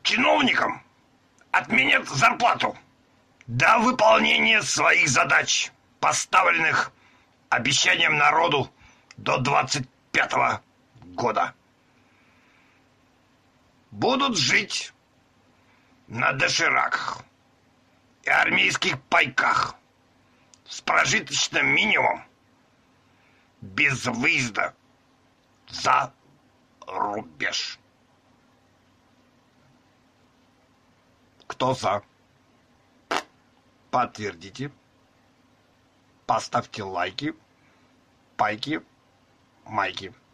чиновникам отменят зарплату до выполнения своих задач, поставленных обещанием народу до 25-го года. Будут жить на дошираках и армейских пайках с прожиточным минимумом, без выезда за рубеж. Кто за? Подтвердите. Поставьте лайки, пайки, майки.